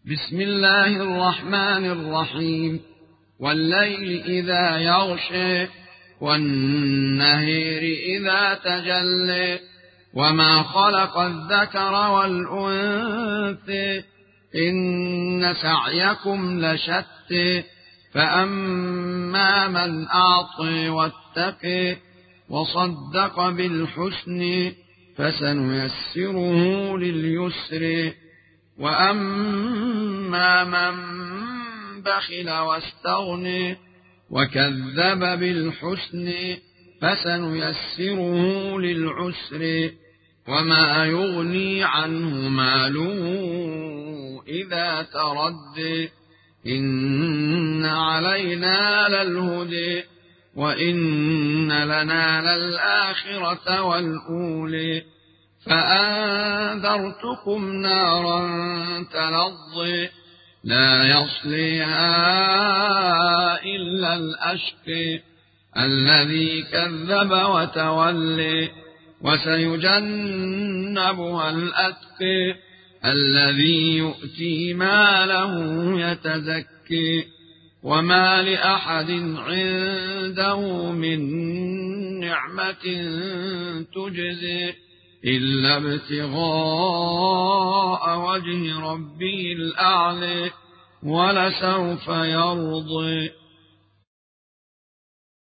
بسم الله الرحمن الرحيم. والليل إذا يغشى والنهر إذا تجلى وما خلق الذكر والأنثى إن سعيكم لشتى فأما من أعطى واتقى وصدق بالحسن فسنيسره لليسر وأما من بخل واستغنى وكذب بالحسن فسنيسره للعسر وما يغني عنه ماله إذا تردى إن علينا للهدى وإن لنا للآخرة والأولى فأنذرتكم نارا تلظى لا يصليها إلا الأشقى الذي كذب وتولى وسيجنبها الأتقى الذي يؤتي ماله يتزكى وما لأحد عنده من نعمة تجزي إلا ابتغاء وجه ربه الأعلى ولسوف يرضى.